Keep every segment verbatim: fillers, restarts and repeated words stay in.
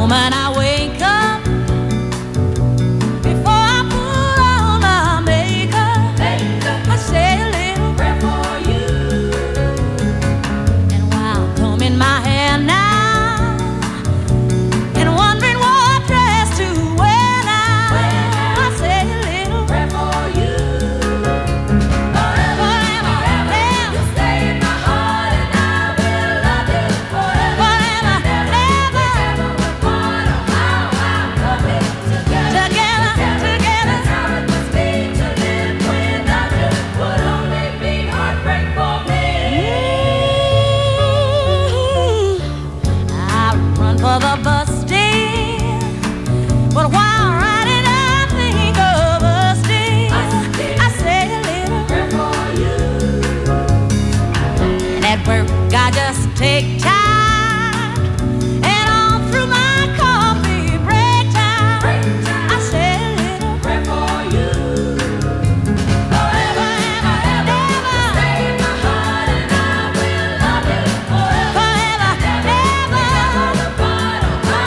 moment I wake up, before I put on my makeup, I say a little prayer for you. And while combing my hair now and wondering what dress to wear now, I say a little prayer for you. Forever, forever, you stay in my heart, and I will love you forever. Forever, never, never will part. Oh, how, how love it together, together, together. That's how it must be to live without you. Would only be heartbreak for me. I run for the bus stand, but while riding I think of us still. I say a little prayer for you. And at work I just take time, and all through my coffee break time, I say a little prayer for you. Forever and ever, stay in my heart, and I will love you forever. Forever, never, never will part. Oh,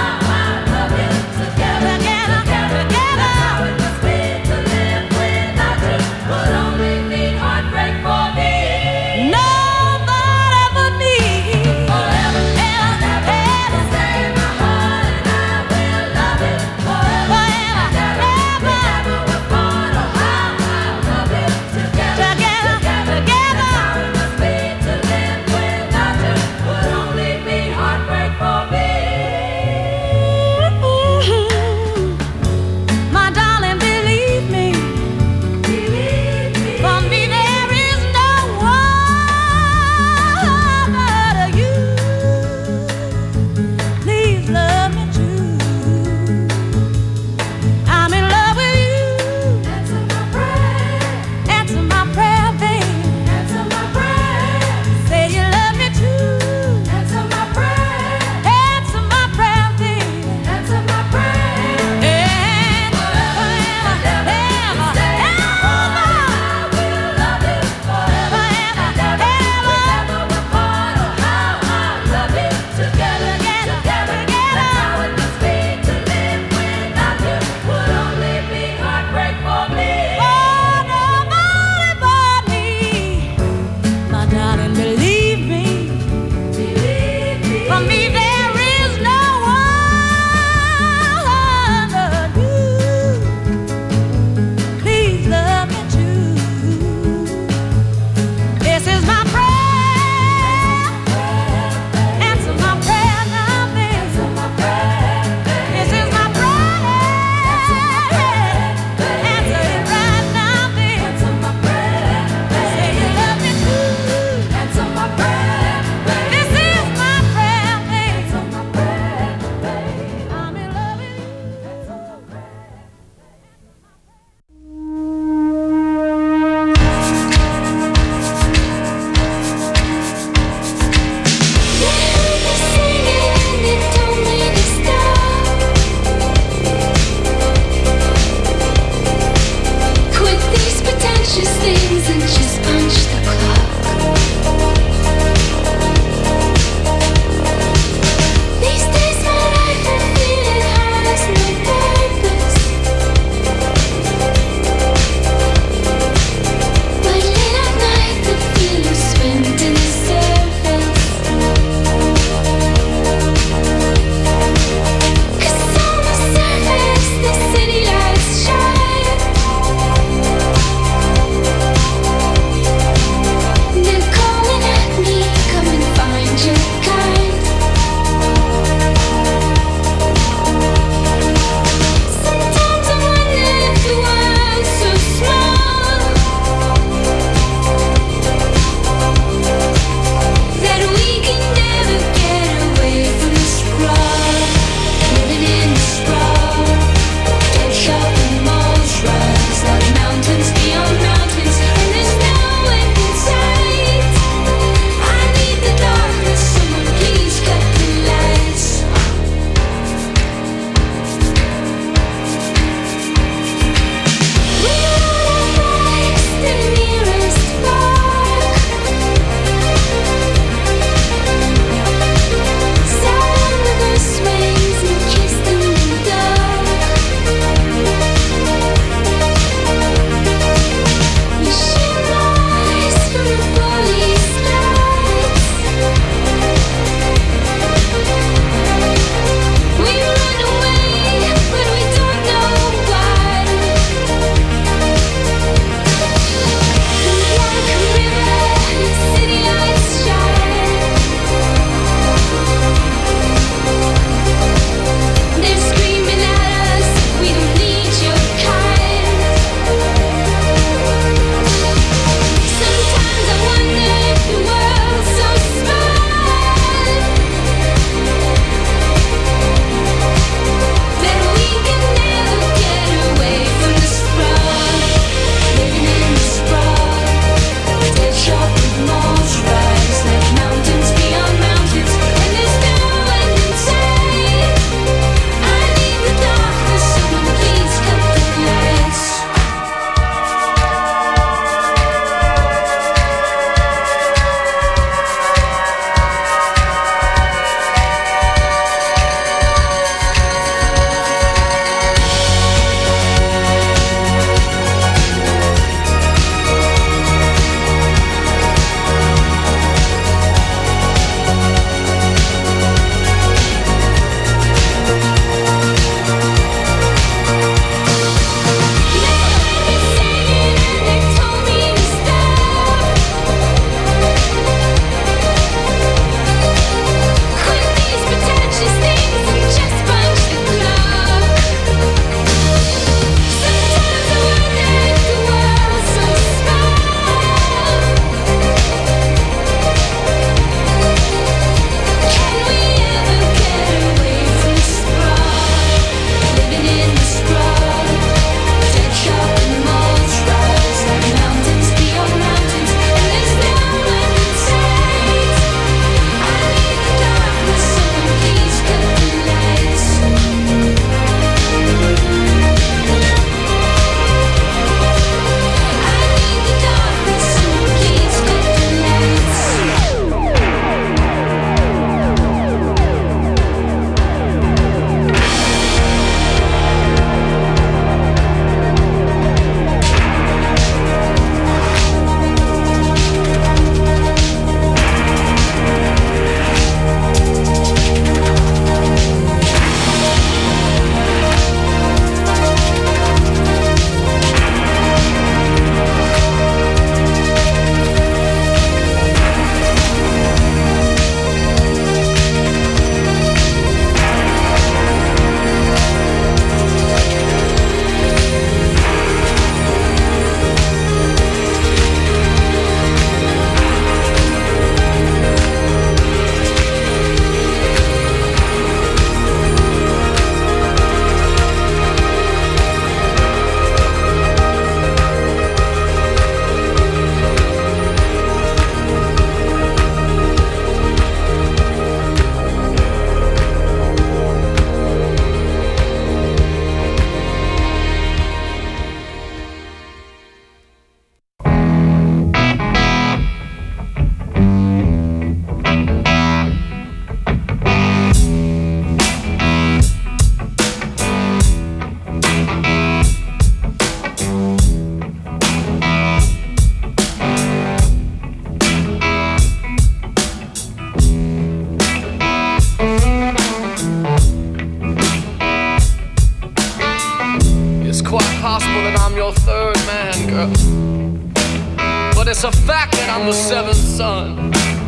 it's a fact that I'm the seventh son.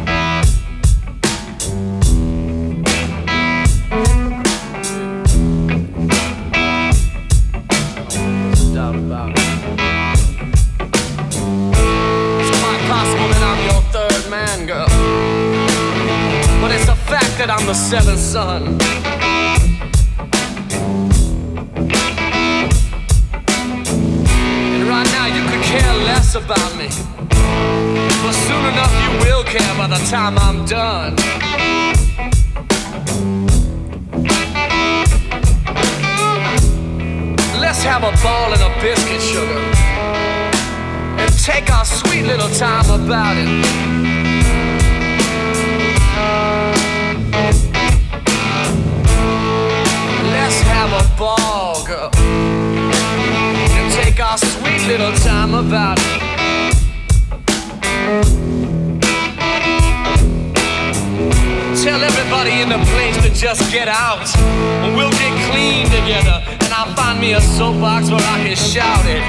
No doubt about it. It's quite possible that I'm your third man, girl, but it's a fact that I'm the seventh son. Care less about me, but soon enough you will care by the time I'm done. Let's have a ball and a biscuit, sugar, and take our sweet little time about it. Let's have a ball, girl, take our sweet little time about it. Tell everybody in the place to just get out, and we'll get clean together, and I'll find me a soapbox where I can shout it.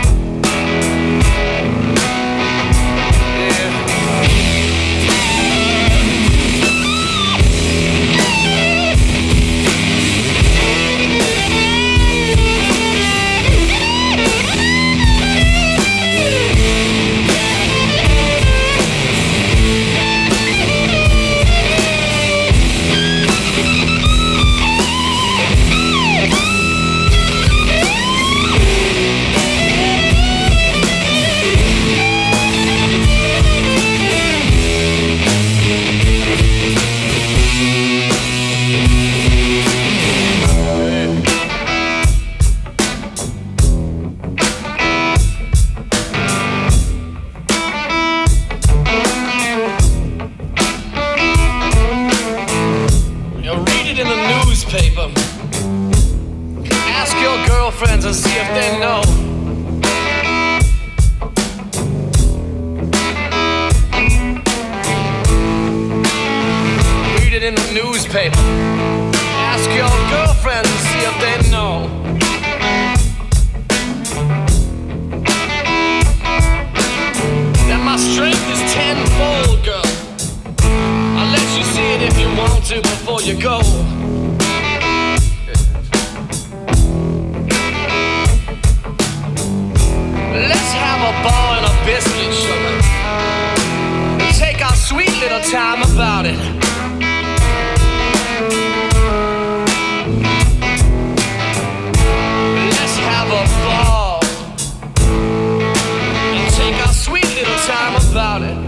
Ask your girlfriends and see if they know. Read it in the newspaper. Ask your girlfriends and see if they know. That my strength is tenfold, girl. I'll let you see it if you want to before you go. Let's have a ball and a biscuit, sugar, and take our sweet little time about it. Let's have a ball and take our sweet little time about it.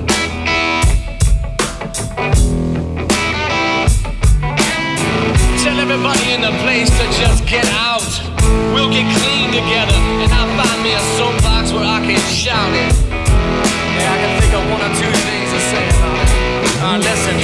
Tell everybody in the place to just get out. We'll get clean together, and I'll find me a soapbox where I can shout it. Yeah, I can think of one or two things to say about it. Uh, listen.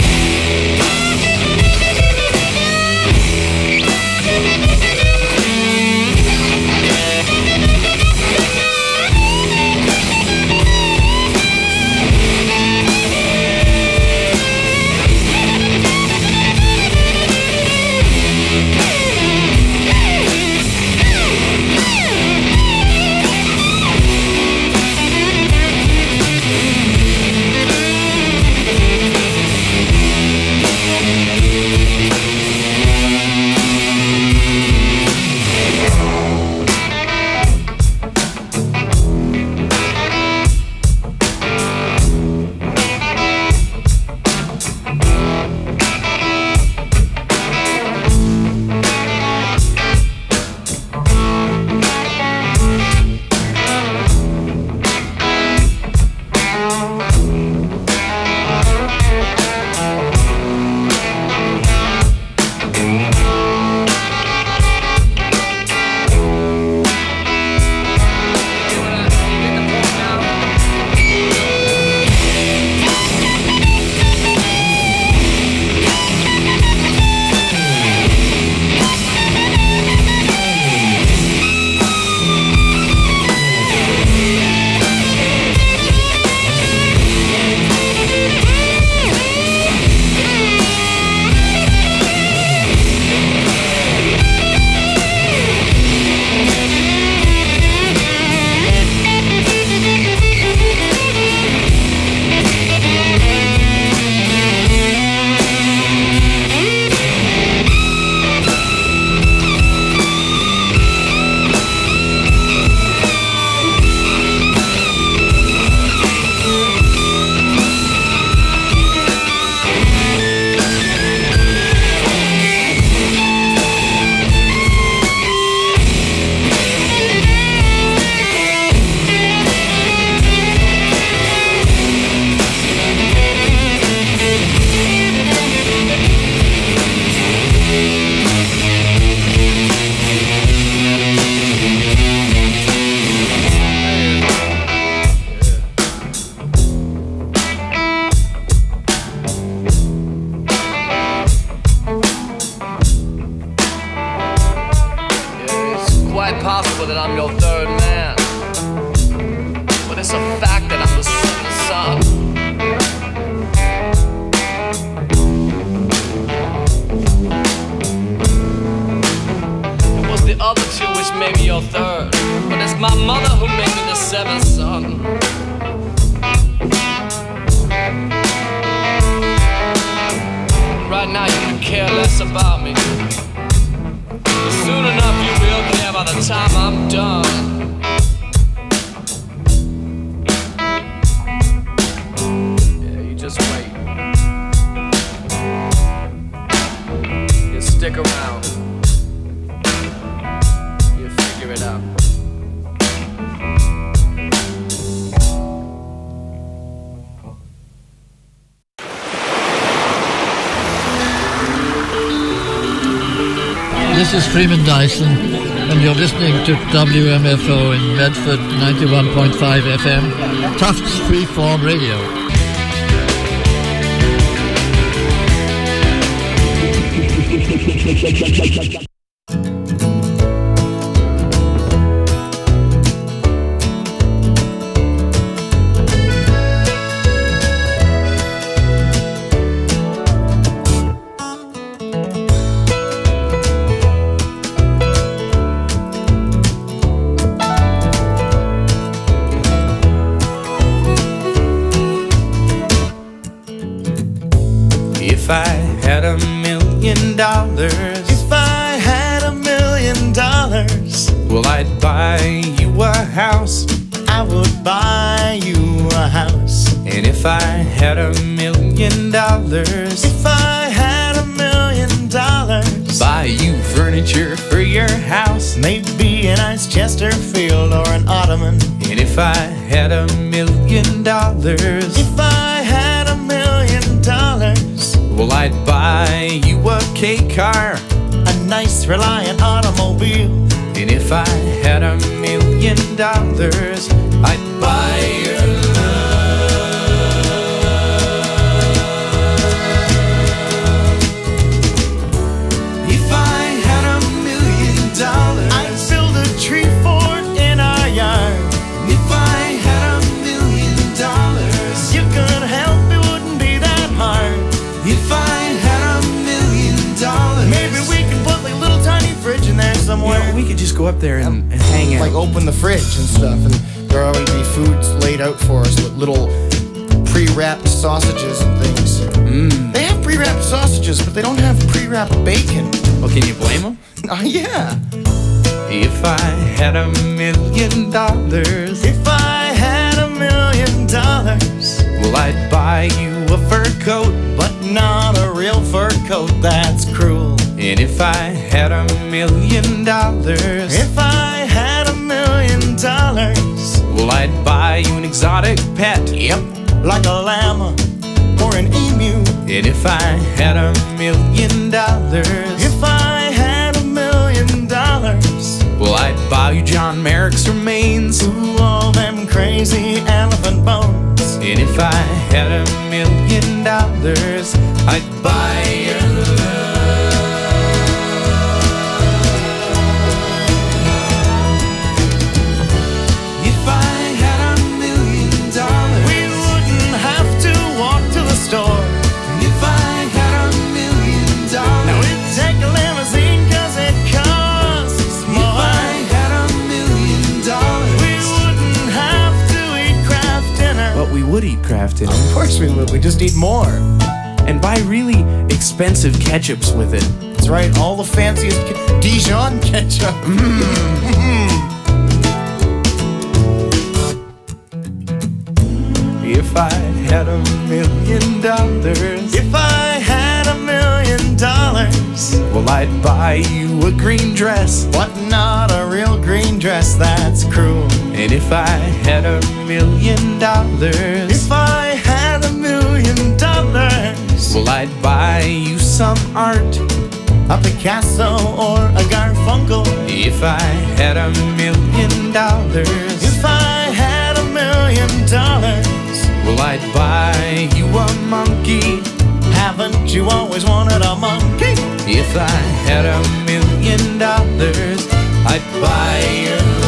people that I'm your third man. But it's a fact that I'm the seventh son. It was the other two which made me your third, but it's my mother who made me the seventh son. Right now you can care less about me, but soon enough you will care by the time I'm done. Yeah, you just wait. You stick around. You figure it out. This is Freeman Dyson, and you're listening to W M F O in Medford, ninety-one point five F M, Tufts Freeform Radio. If I had a million dollars, if I had a million dollars, well, I'd buy you a house, I would buy you a house. and if I had a million dollars, If I had a million dollars, buy you furniture for your house, maybe a nice Chesterfield or an ottoman. and if I had a million dollars, If I had a million dollars, well, I'd buy you a K car, a nice Reliant automobile. and if I had a million dollars, I'd buy your love. If I had a million dollars, I'd build a tree fort in our yard. if I had a million dollars, You could help, it wouldn't be that hard. if I had a million dollars, Maybe we could put like a little tiny fridge in there somewhere. well, we could just go up there and, and hang out. Like open the fridge and stuff, and there will always be foods laid out for us with little pre-wrapped sausages and things. Mm. They have pre-wrapped sausages, but they don't have pre-wrapped bacon. Well, can you blame them? Oh yeah. If I had a million dollars, If I had a million dollars, well, I'd buy you a fur coat, but not a real fur coat, that's cruel. and if I had a million dollars, If I had a million dollars, well, I'd buy you an exotic pet, yep, like a llama or an emu. and if I had a million dollars, If I had a million dollars, well, I'd buy you John Merrick's remains, ooh, all them crazy elephant bones. and if I had a million dollars, I'd buy your love. If I had a million dollars, We wouldn't have to walk to the store. if I had a million dollars, Now we'd take a limousine cause it costs if more. I had a million dollars, We wouldn't have to eat Kraft dinner. but we would eat Kraft dinner Of course we would, we just eat more. and buy really expensive ketchups with it. That's right, all the fanciest ke- Dijon ketchup. If I had a million dollars, If I had a million dollars, well, I'd buy you a green dress, but not a real green dress, that's cruel. and if I had a million dollars, If I had a million dollars, well, I'd buy you some art. a Picasso or a Garfunkel. If I had a million dollars, If I had a million dollars, well, I'd buy you a monkey. haven't you always wanted a monkey? If I had a million dollars, I'd buy your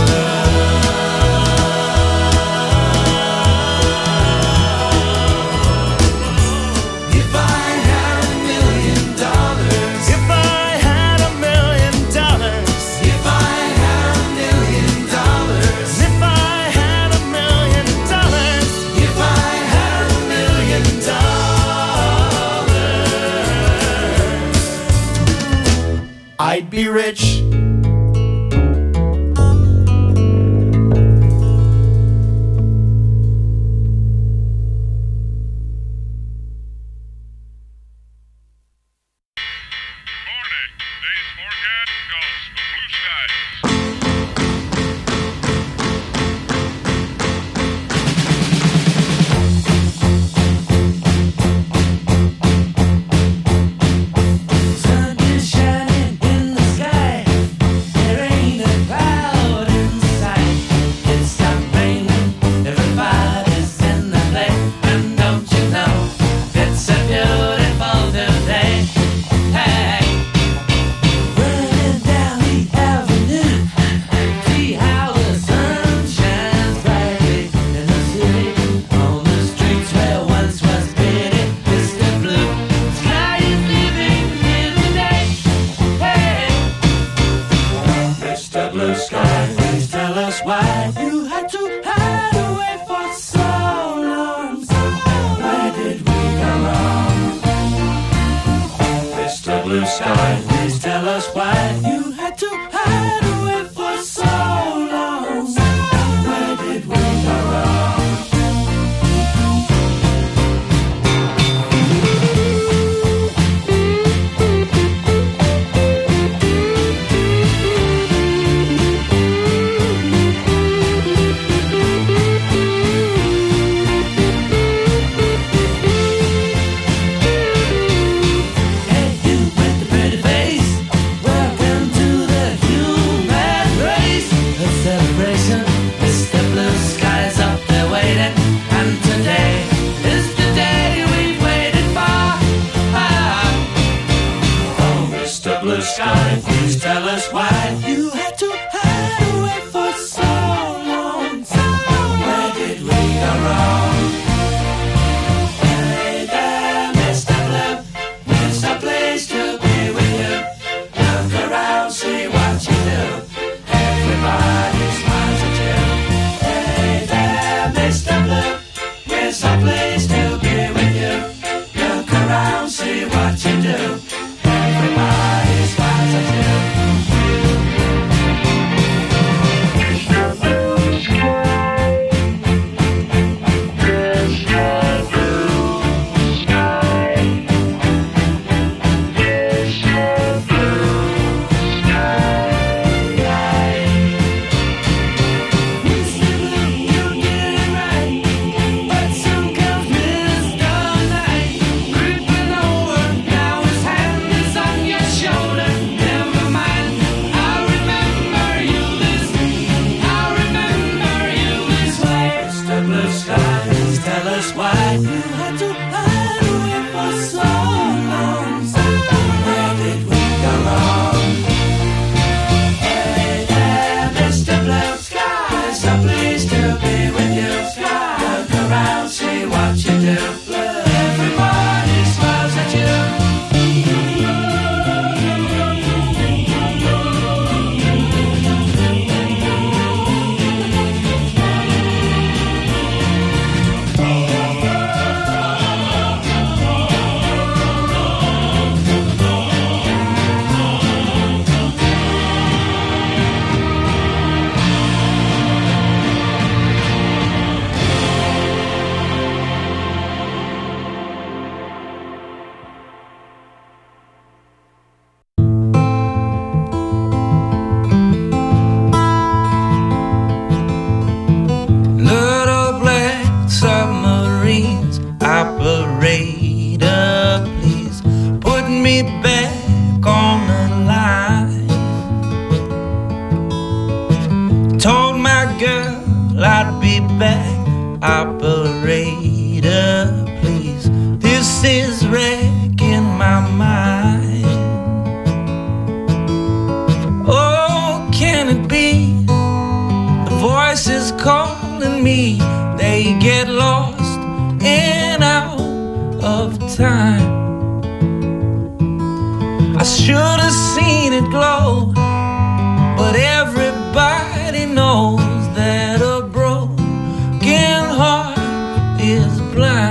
I'd be rich.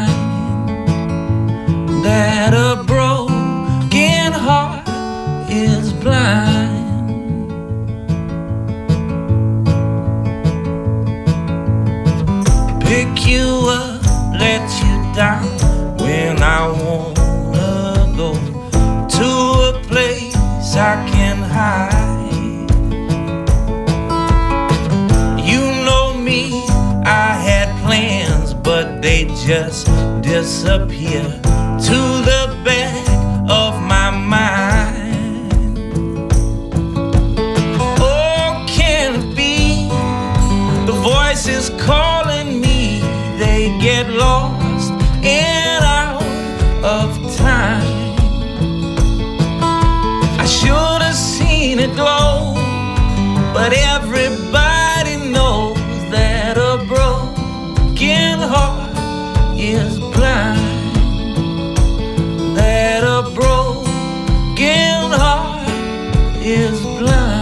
That a broken heart is is blind. Pick you up, let you down when I wanna go to a place I can hide. You know me, I had plans, but they just disappear to the back of my mind. Oh, can it be the voices calling me? They get lost and out of time. I should have seen it glow, but everybody knows that a broken heart is blind. That a broken heart is blind.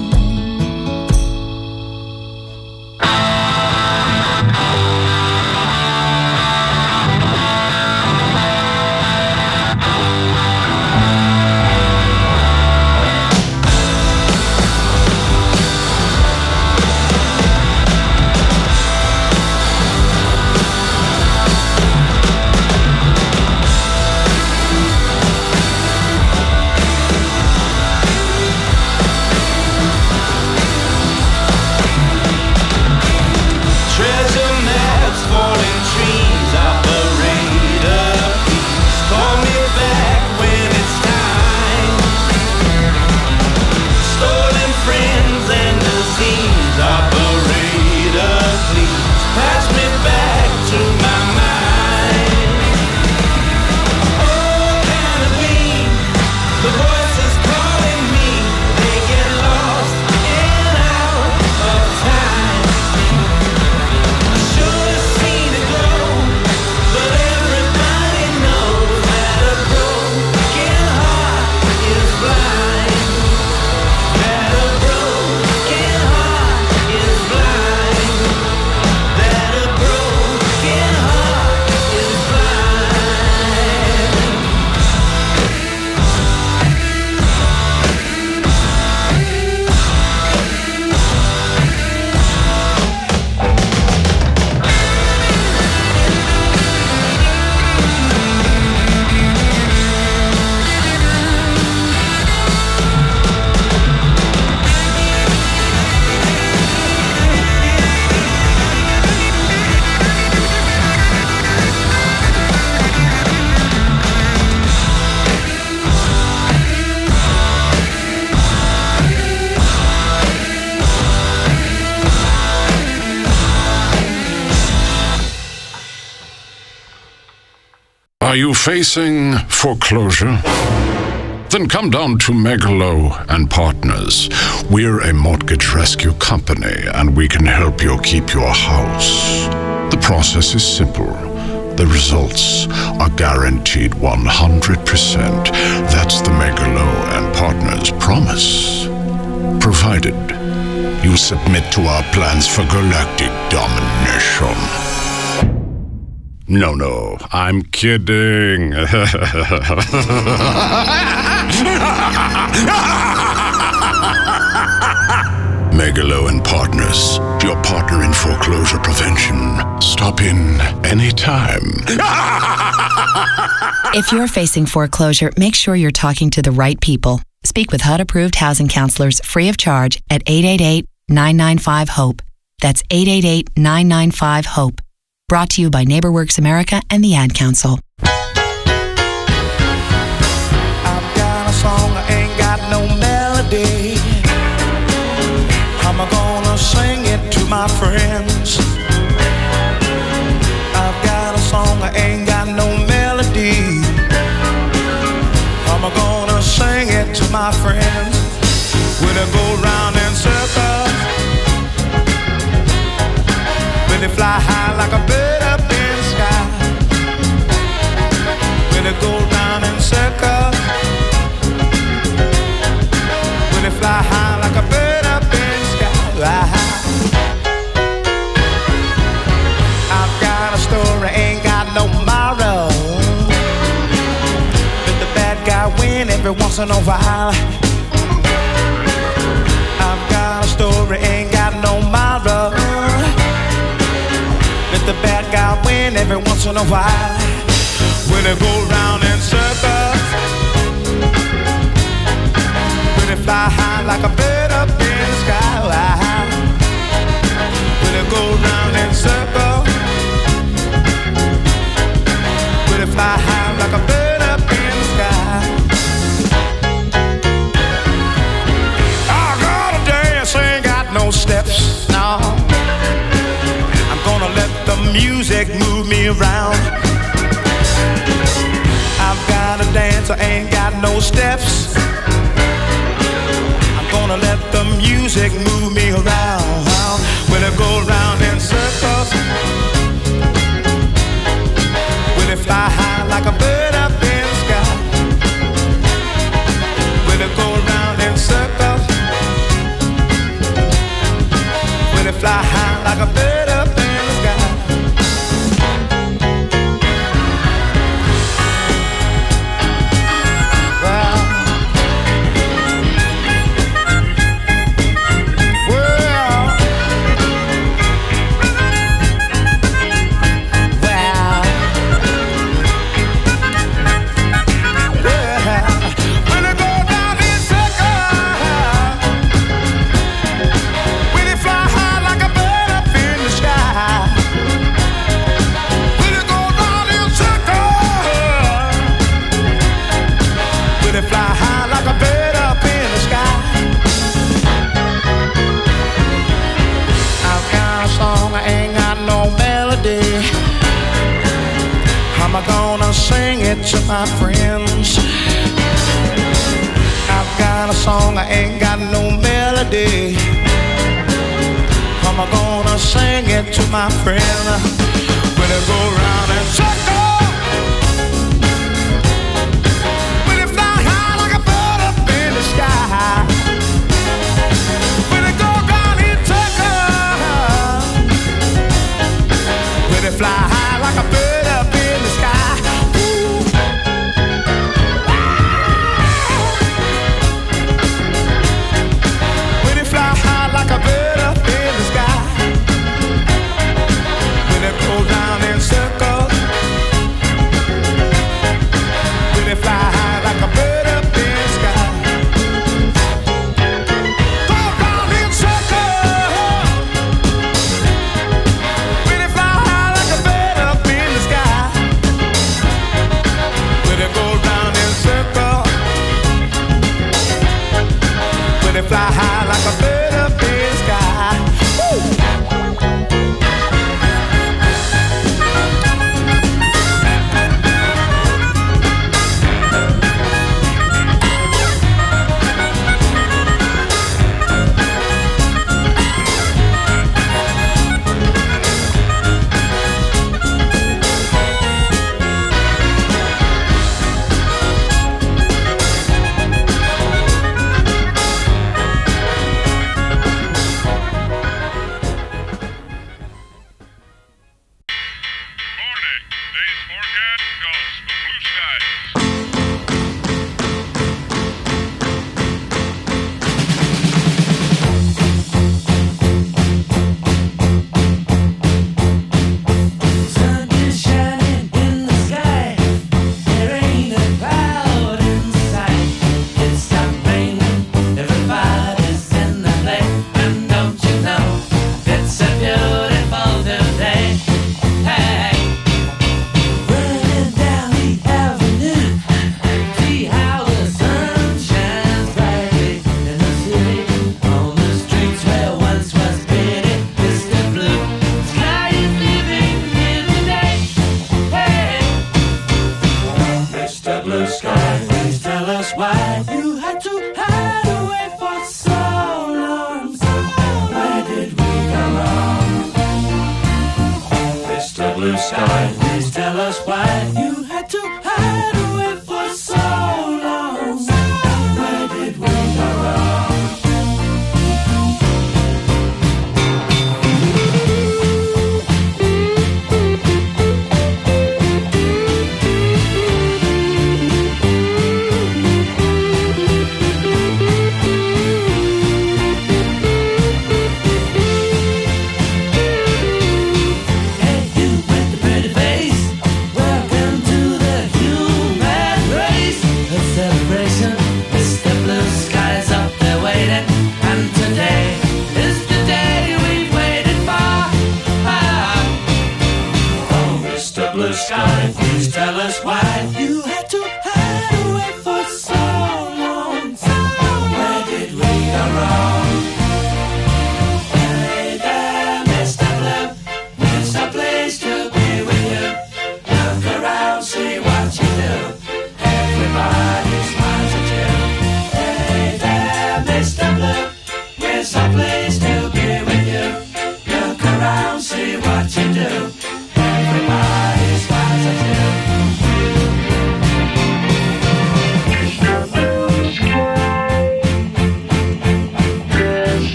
Are you facing foreclosure? Then come down to Megalo and Partners. We're a mortgage rescue company and we can help you keep your house. The process is simple. The results are guaranteed one hundred percent. That's the Megalo and Partners promise. Provided you submit to our plans for galactic domination. No, no, I'm kidding. Megalo and Partners, your partner in foreclosure prevention. Stop in anytime. If you're facing foreclosure, make sure you're talking to the right people. Speak with H U D-approved housing counselors free of charge at eight eight eight, nine nine five, HOPE. That's eight eight eight, nine nine five, HOPE. Brought to you by NeighborWorks America and the Ad Council. I've got a song, I ain't got no melody. I'm gonna sing it to my friends. I've got a song, I ain't got no melody. I'm gonna sing it to my friends. When I go round in circles, when they fly high like a bird up in the sky, when they go round in circles, when they fly high like a bird up in the sky. I've got a story, ain't got no moral. Let the bad guy win every once in a while. in a while when they go round in circles, when they fly high like a bird up in the sky, when they go round in circles, when they fly high like a bird up in the sky. I gotta dance, ain't got no steps, no. I'm gonna let the music move me around. I've got to dance, I ain't got no steps. I'm gonna let the music move me around. When I go round in circles, when it fly high like a bird up in the sky, when I go round in circles, when it fly high like a bird up in the sky. I'm gonna sing it to my friends. I've got a song, I ain't got no melody. I'm gonna sing it to my friend. When I go round and circle, when it fly high like a bird up in the sky, when it go round and circle, when it fly high like a bird up in the sky. Like a bird up in the sky, when it goes round in circles, when it fly high like a bird up in the sky, go round in circles, when it fly high like a bird up in the sky, when it goes round in circles, when it fly high like a bird up in the sky. Woo! Hey, you with the pretty face.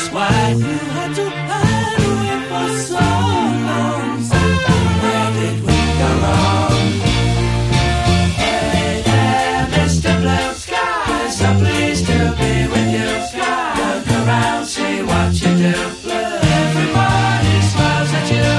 That's why you had to hide away for so long. Where did we go wrong? Hey there, Mister Blue Sky, so pleased to be with you. Look around, see what you do. Everybody smiles at you.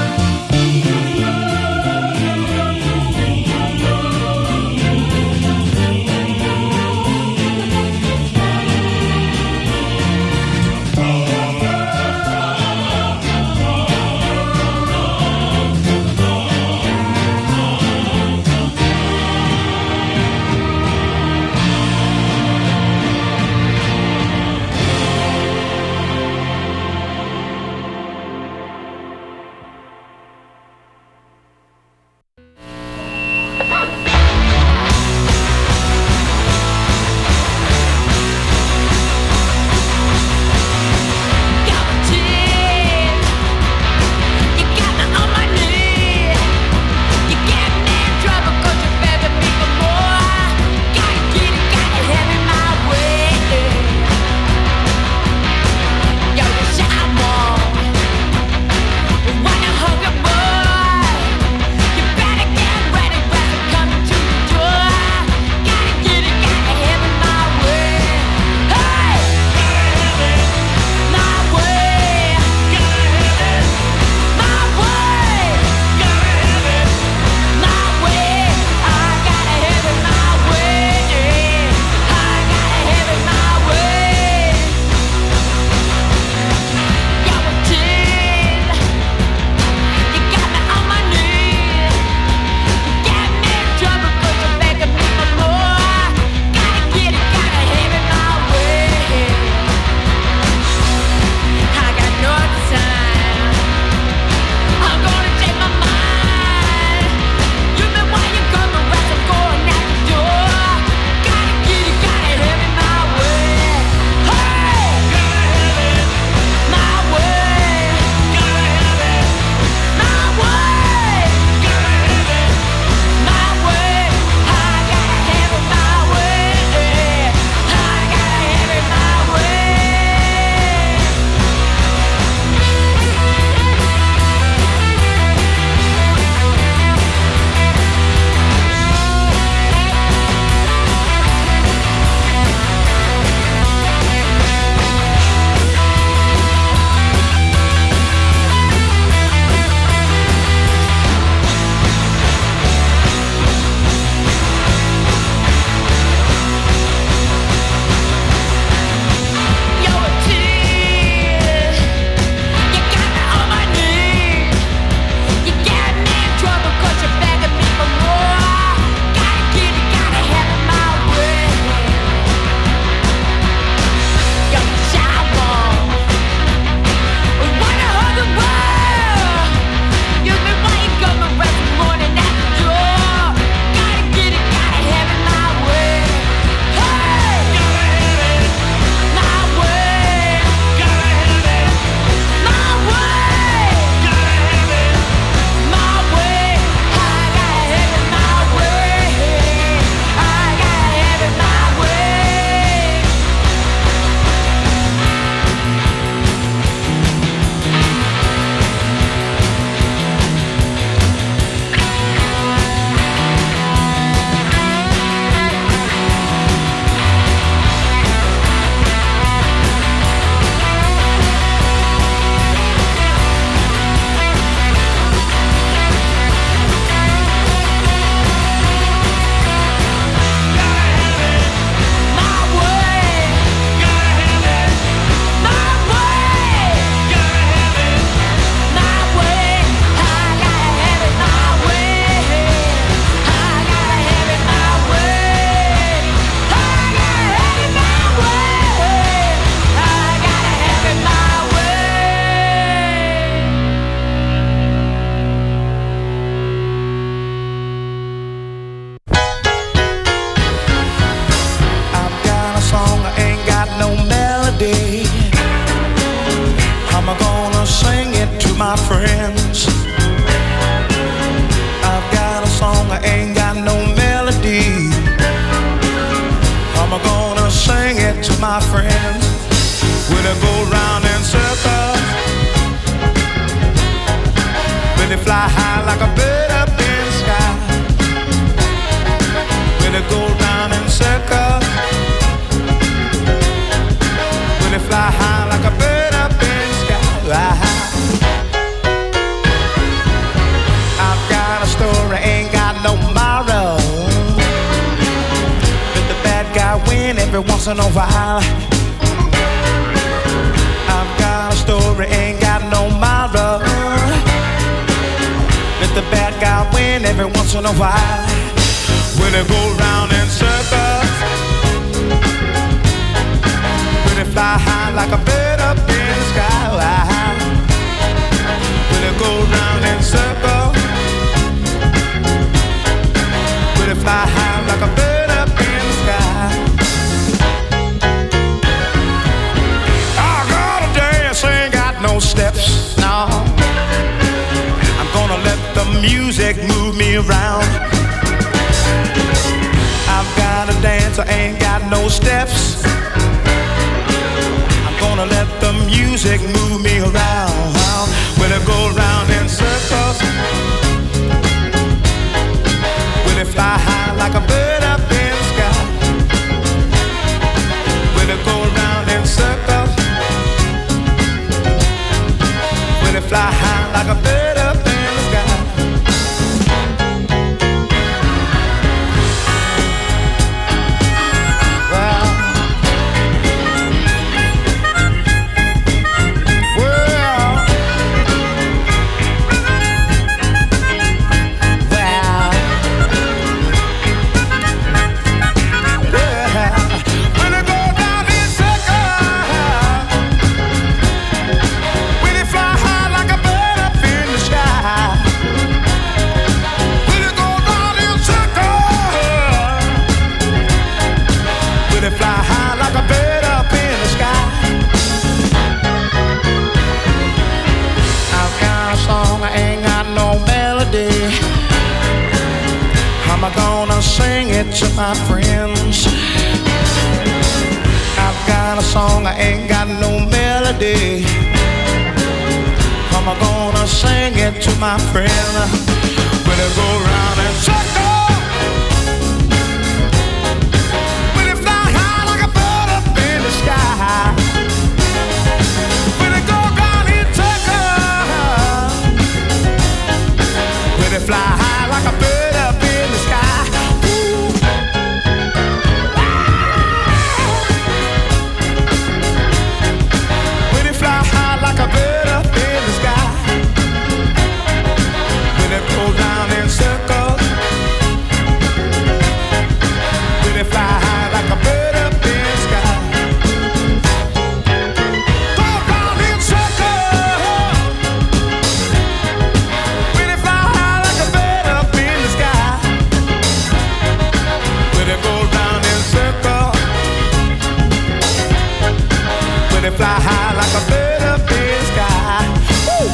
my friends. I've got a song, I ain't got no melody. I'm gonna sing it to my friends. when they go round in circles, when they fly high like a bird up in the sky, when they go round in circles, when they fly high like a bird up in the sky. I've got a story, ain't got no tomorrow. Let the bad guy win every once in a while. I've got a story, ain't got no tomorrow. Let the bad guy win every once in a while. When they go round in circles, when they fly high like a bird up in the sky. When they go round in circles, when they fly high like a bird up in the sky. I gotta dance, ain't got no steps, no. I'm gonna let the music move me around. I've gotta dance, I ain't got no steps. I'm gonna let the music move me around. When I go round in circles, when I fly high like a bird up in the sky. When I go round in circles, when I fly high like a bird up in the sky. Well, I'm gonna sing it to my friends. I've got a song, I ain't got no melody. I'm gonna sing it to my friend. When I go round in circles, when it fly high like a bird up in the sky. When it go round in circles, when it fly high like a bird up in the sky. When it fly high like a bird up in the sky. When it go round in circles, when it fly high like a bird up in the sky. Go round in circles, when it fly high like a bird up in the sky. When it go round in circles, when it fly high like a bird up in the sky. Woo!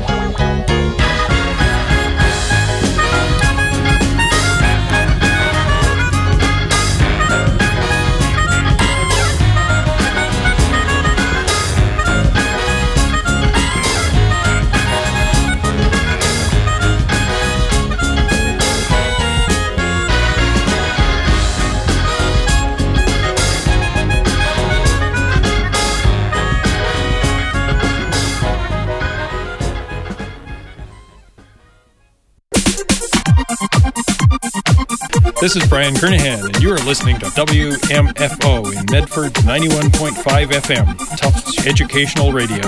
This is Brian Kernahan, and you are listening to W M F O in Medford ninety-one point five F M, Tufts Educational Radio.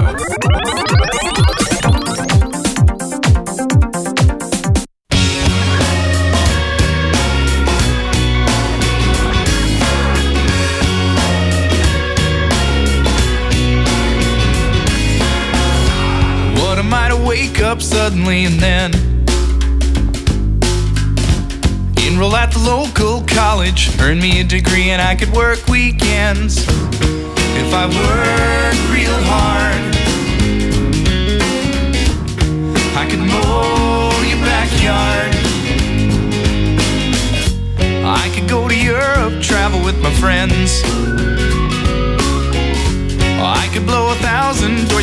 What am I to wake up suddenly and then enroll at the local college, earn me a degree, and I could work weekends if I work real hard. I could mow your backyard. I could go to Europe, travel with my friends. I could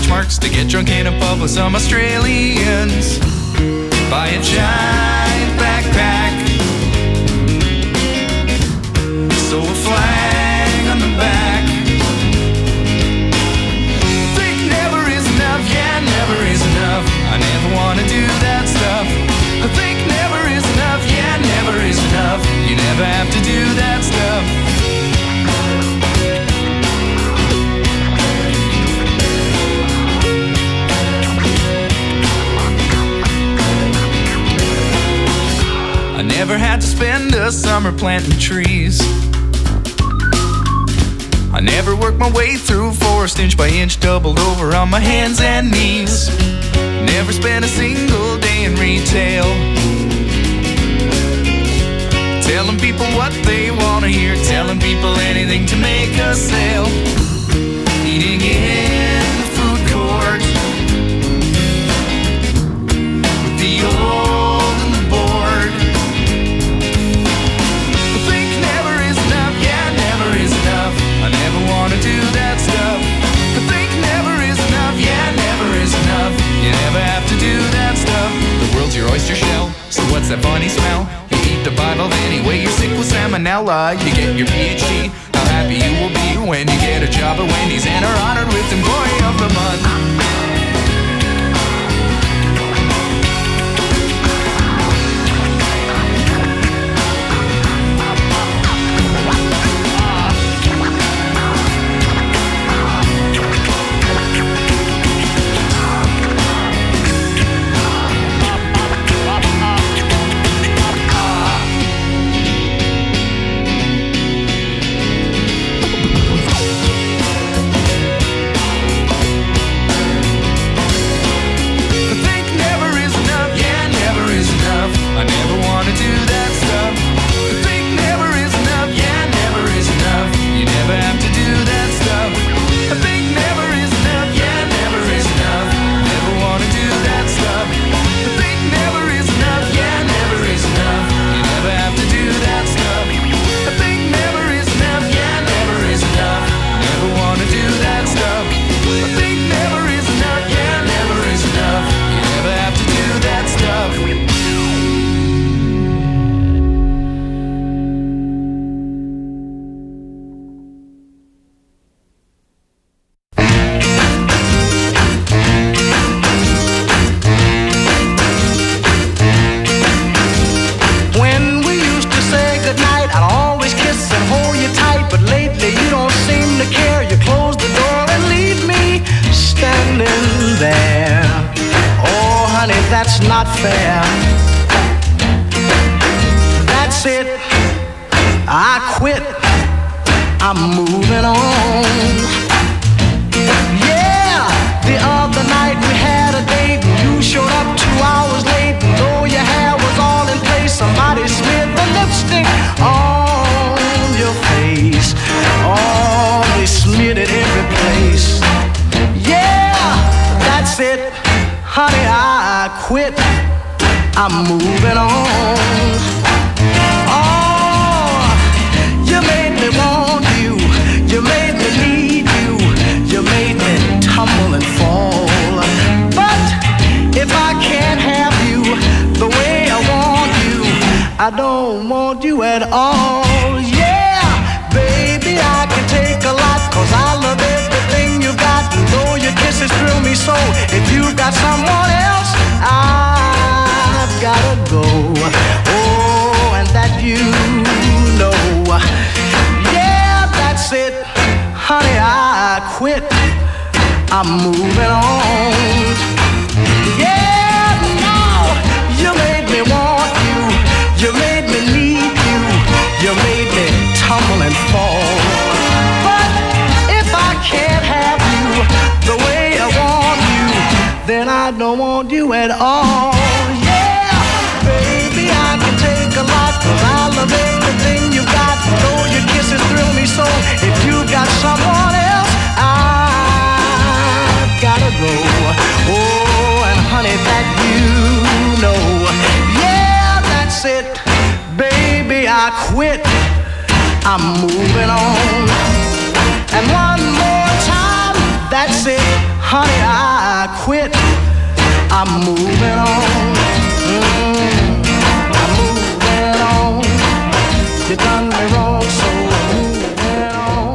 stretch marks to get drunk in a pub with some Australians. Buy a giant backpack, sew a flag on the back. Think never is enough, yeah, never is enough. I never wanna do that stuff. I think never is enough, yeah, never is enough. You never have to do that stuff. I never had to spend a summer planting trees. I never worked my way through forest inch by inch, doubled over on my hands and knees. Never spent a single day in retail, telling people what they want to hear, telling people anything to make a sale. Eating in the food court with the old and the bored. I think never is enough, yeah, never is enough. I never want to do that stuff. I think never is enough, yeah, never is enough. You never have to do that stuff. The world's your oyster shell, so what's that funny smell? You eat the bivalve anyway, you're sick with salmonella. You get your P H D, how happy you will be when you get a job at Wendy's and are honored with Employee of the Month. Honey, I I'm moving on. Mm, I'm moving on. You done me wrong, so I'm moving on.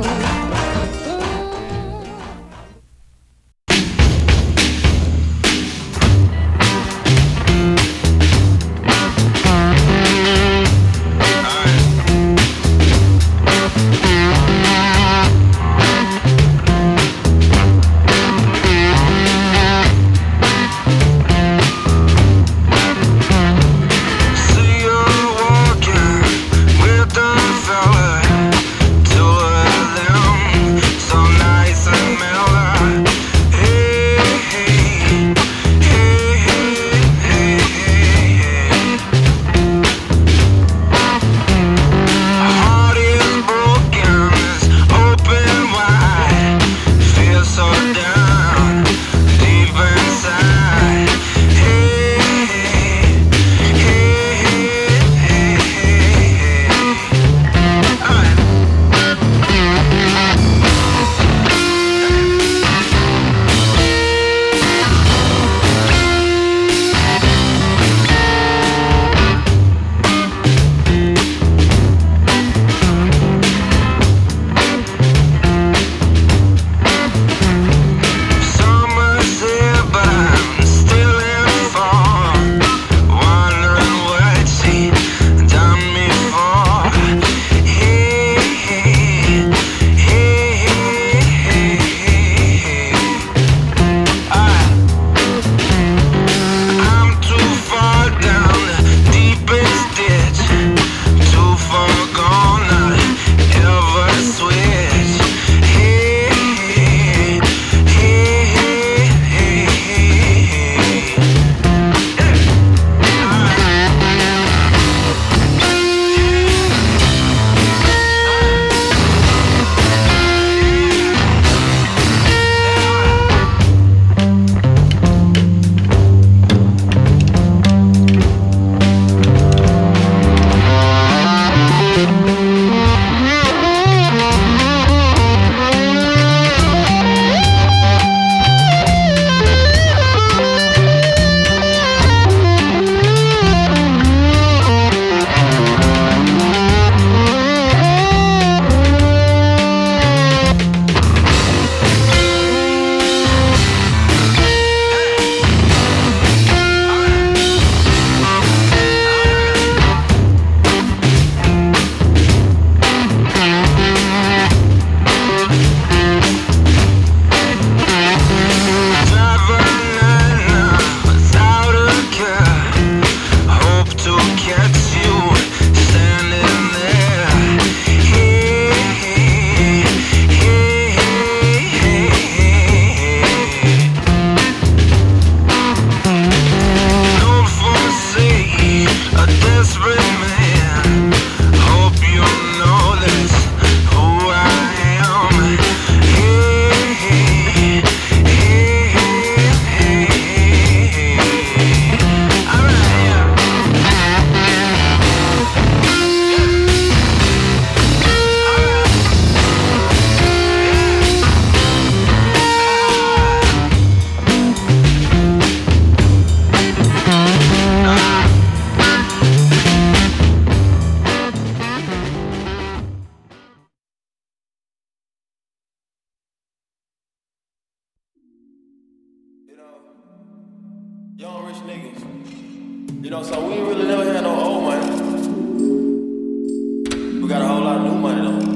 Young rich niggas. You know, so we ain't really never had no old money. We got a whole lot of new money though.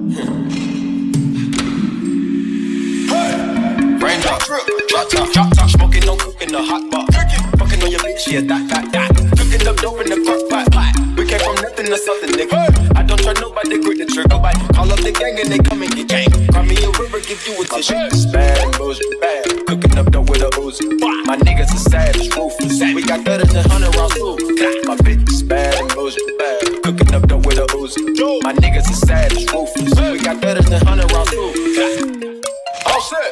Hey! Raindrop, drop top, drop top, smoking, no cooking, the hot box. Fucking on your bitch, yeah, that, that, that. Cooking up dope in the crock pot, pot. We came from nothing to something, nigga. Hey! I don't try nobody, grip the trigger. Nobody call up the gang and they come and get gang. Cry me a river, give you a tissue. It's bad and bullshit, bad. Cooking up dope with a Uzi. My niggas are savage, ruthless. We got thudders and hundred rounds too. My bitch is bad and bullshit, bad. Cooking up dope with a Uzi. My niggas are savage, ruthless. We got thudders and hundred rounds too. All set.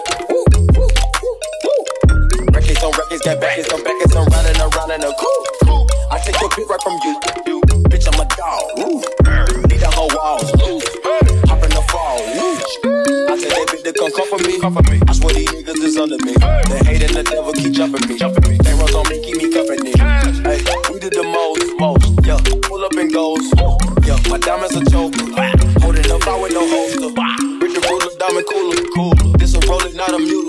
Records on records, got backers on backers. I'm riding around in a coupe. I take your beat right from you. you. Bitch, I'm a dog. Ooh. Need the whole walls. Ooh. Hop in the fall. Ooh. I tell that bitch to come come for me, come for me. I swear these niggas is under me. The hate and the devil keep jumping me, jumping me. They runs on me, keep me company. Hey, we did the most, most. Yeah, pull up and goes. Yeah, my diamonds a choker. Holding up, I with no holster. With the ruler, diamond cooler, cooler. This a roller, not a mule.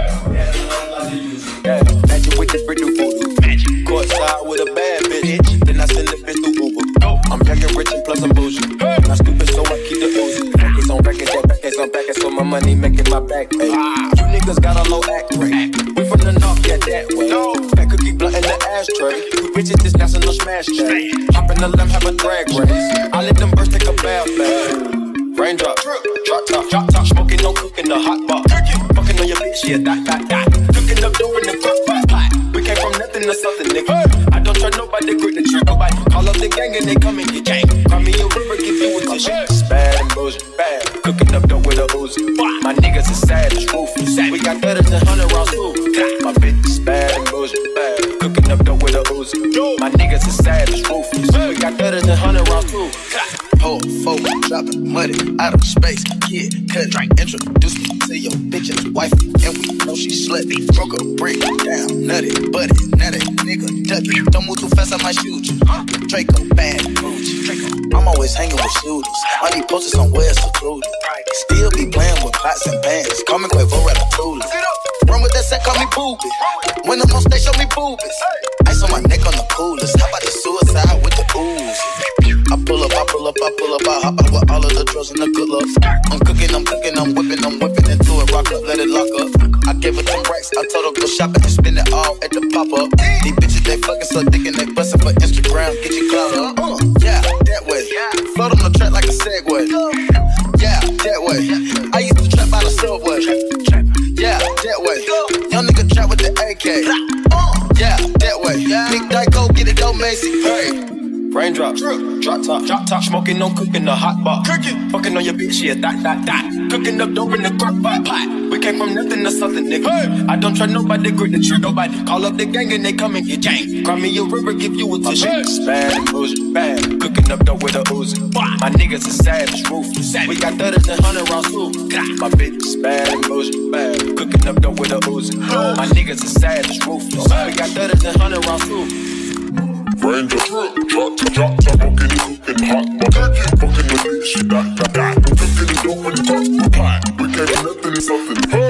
Yeah, magic with the brick do voodoo. Magic. Courtside with a bad bitch. Then I send the bitch through Uber. I'm young and rich and plus I'm bougie. Not stupid, so I keep the Uzi. Records on records, that back on back, so my money making my back. Ay. You niggas got a low act rate. We from the north, yeah, that way. That cookie blunt in the ashtray. You bitches just national smash day. Hop in the limb, have a drag race. I let them birds take a bath, bath. Raindrop, drop top, drop top, smoking, no cooking, the hot pot. Fucking on your bitch, yeah, that, that, that. Cooking up dope in the crock pot. We came from nothing to something, nigga. I don't try nobody, grip the trick, nobody. Call up the gang and they come and get gang. Call me a river, give you a tissue. It's bad and bullshit, bad. Cooking up dope with a Uzi. My niggas is sad, it's ruthless. We got thudders and hundred rounds too. My bitch is bad and bullshit, bad. Cooking up dope with a Uzi. My niggas is sad, it's ruthless. We got thudders and hundred rounds too. Whole folk dropping money out of space. Kid, cut, drink, introduce me to your bitch's wife. And we know she slutty. Broke a brick down, nutty, buddy. Now that nigga ducky. Don't move too fast, I might shoot you. Draco, bad, Gucci. Draco. I'm always hanging with shooters. I need posted somewhere secluded. Still be playing with pots and pans. Call me Quavo Ratatouille. Run with that set, call me boobies. When I'm on stage, show me boobies. Ice on my neck on the coolest. How about the suicide with the ooze? I pull up, I pull up, I pull up, I hop out with all of the drugs and the good looks. I'm cooking, I'm cooking, I'm whipping, I'm whipping into it, rock up, let it lock up. I gave her ten racks, I told her go shopping and spend it all at the pop-up. These bitches, they fucking so dick and they bustin' for Instagram, get your clout up. Uh, yeah, that way. Float on the track like a Segway. Yeah, that way. I used to trap out of Subway. Yeah, that way. Young nigga trap with the A K. Yeah, that way. Big Dyko, get it, don't Macy. Hey. Raindrops, drop top, drop top, smoking, no cooking, the hot pot. Cooking, fucking on your bitch, yeah, that, that, that. Cooking up dope in the crock pot, pot. We came from nothing to something, nigga. Hey. I don't try nobody, grip the trick, nobody. Call up the gang and they come and get gang. Cry me a river, give you a tissue. It's bad and bullshit, bad. Cooking up dope with a Uzi. My niggas is sad, it's ruthless. We got thudders and hundred rounds too. My bitch is bad and bullshit, bad. Cooking up dope with a Uzi. My niggas is sad, it's ruthless. We got thudders and hundred rounds too. Ranger, drop top, drop top, fucking you cooking hot, but fucking the bitch, that, that, that. Cooking the dope in the pot, we came from nothing to something.